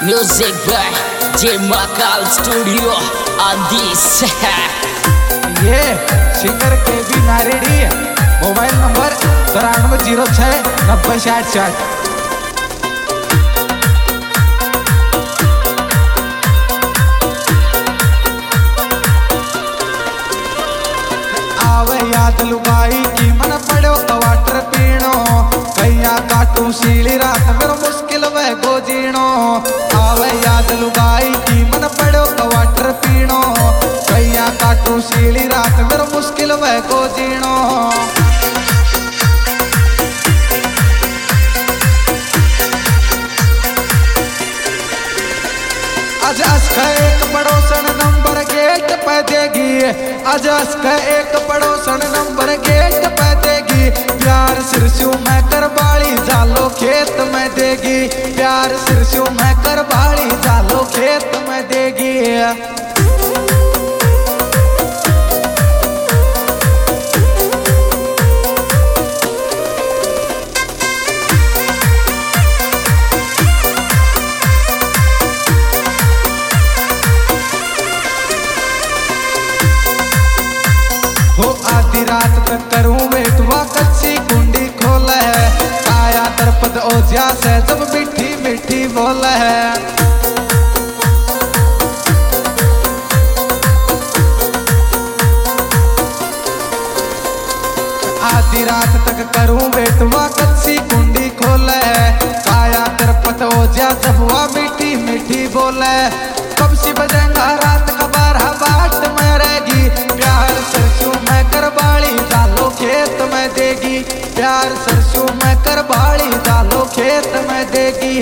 Music by J Makal Studio on this. ये singer के भी नारेडी है। Mobile number 93069066। आवे याद लुगाई की मन पड़ो कवाटर पीणो, कैया काटू सीली रात मेरा मुश्किल वे गो जीणो। आवे याद लुगाई की मन पड़ो कवाटर पीणो, कैया काटू सीली रात मेरा मुश्किल वे गो जीणो। आज असका एक पड़ोसन नंबर गेट पे देगी, आज असका एक पड़ोसन नंबर गेट पे देगी। प्यार सिरसू में करबाड़ी जालो खेत में देगी, प्यार सिरसू में करबाड़ी जालो खेत में देगी। आधी रात तक करूं बेटवा कच्ची कुंडी खोला है, काया तरपत ओजिया से जब मीठी मीठी बोला है। आधी रात तक करूं बेटवा कच्ची कुंडी खोला है, काया तरपत ओजिया जब वो मीठी मीठी बोला है। कब सी बजेगा रात का 12 बाट में रहेगी, प्यार सरसों में करबाड़ी डालो खेत में देगी, प्यार सरसों में करबाड़ी डालो खेत में देगी।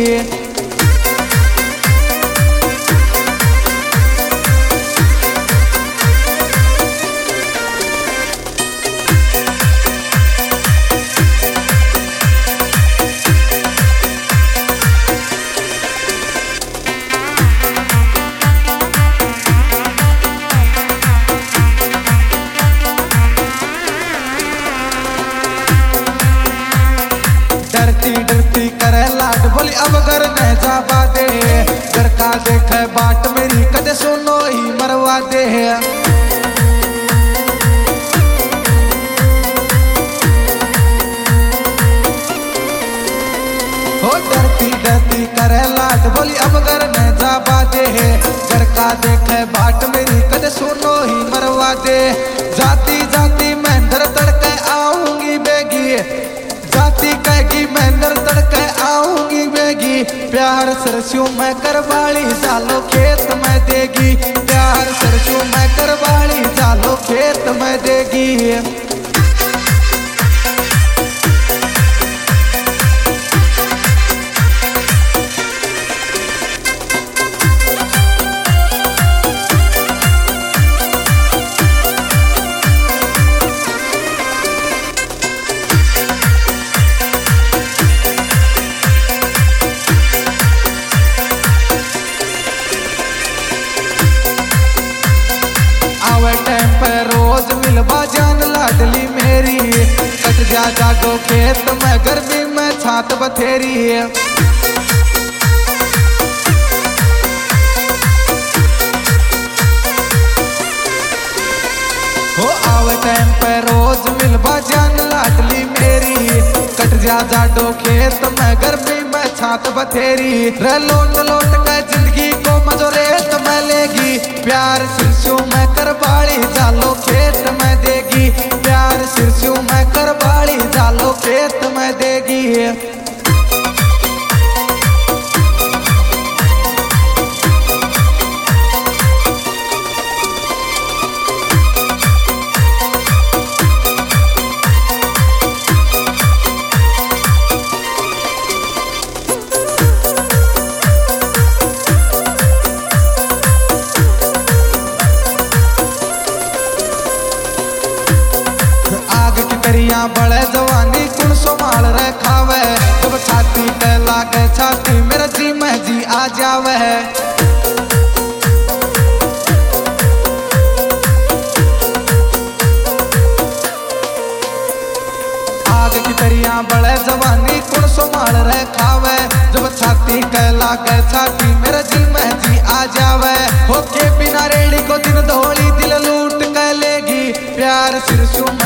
डरती डरती करे लाड बोली अब घर न जावा दे, घर का देखे बाट मेरी कदे सुनो ही मरवा दे। हो डरती डरती करे लाड बोली अब घर न जावा दे, घर का देखे बाट मेरी कदे सुनो ही मरवा दे। जाती जाती मैं अंदर तड़के आऊंगी बेगी, जाती कहेगी मैं अंदर तड़के आऊंगी बेगी। प्यार सरसों में करबाड़ी जालो खेत में देगी, प्यार सरसों में करबाड़ी जालो खेत में देगी। टाइम पर रोज मिलवा जान लाडली मेरी, कट जा जागो खेत में गर्मी में छात बथेरी। हो आवे टाइम पर रोज मिलवा जान लाडली मेरी, कट जा जाडो खेत में गर्मी में छात बथेरी। रे लोट लोट के जिंदगी को मजो रेत में लेगी, प्यार सिरसों में करबाड़ी जालो खेत में देगी, प्यार सिरसों में करबाड़ी जालो खेत में देगी। बड़े जवानी कुण संभाल रखावे, जब छाती पे लागे छाती मेरा जी में जी आ जावे। आग की दरिया बड़े जवानी कुण संभाल रखावे, जब छाती के लागे छाती मेरा जी में जी आ जावे होके बिना रेड़ी को दिन धोली दिल लूट के लेगी प्यार सिर